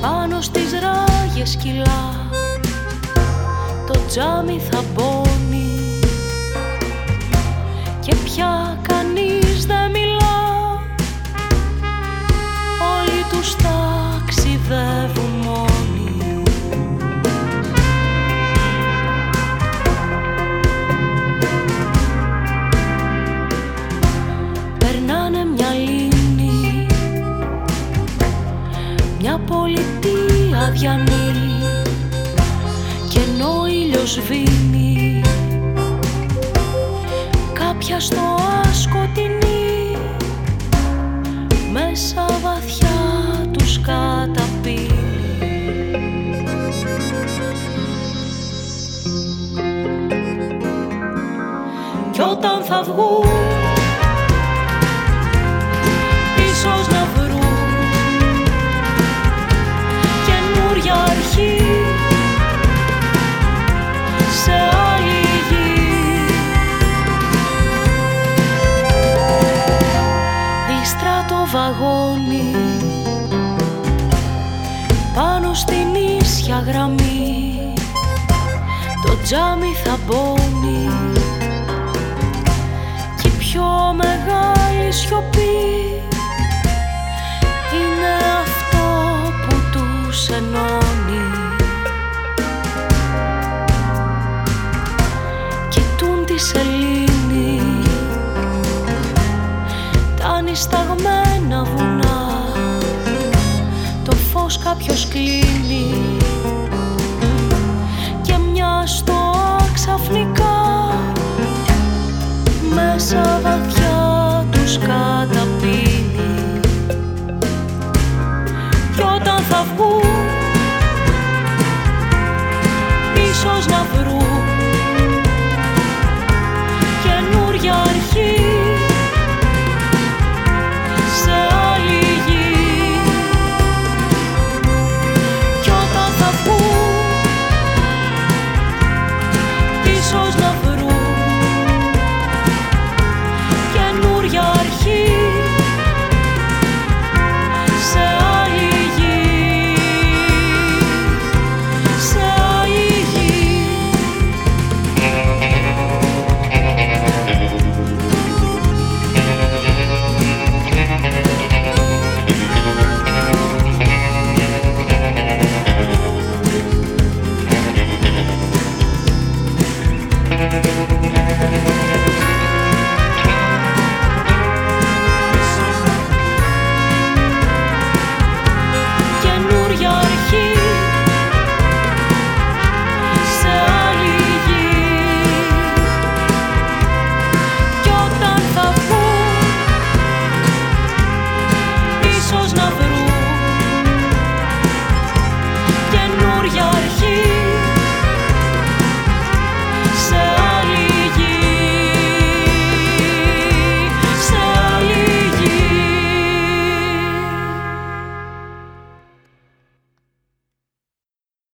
Πάνω στις ράγες κυλά, το τζάμι θα μπώνει και πια κανείς δεν μιλά. Όλοι τους ταξιδεύουν μόνοι. Περνάνε μια λίμνη, μια πολιτεία αδιανή, και ενώ ο ήλιος σβήνει, κάποια στοά σκοτεινή μέσα βαθιά τους καταπίνει. Κι όταν θα βγουν, ίσως να βρουν καινούρια αρχή σε άλλη γη. Γλιστρά το βαγόνι πάνω στην ίσια γραμμή, το τζάμι θα μπώνει κι η πιο μεγάλη σιωπή είναι αυτό που τους ενώνει. Κοιτούν τη σελήνη, τα νησταγμένα βουνά, το φως κάποιος κλείνει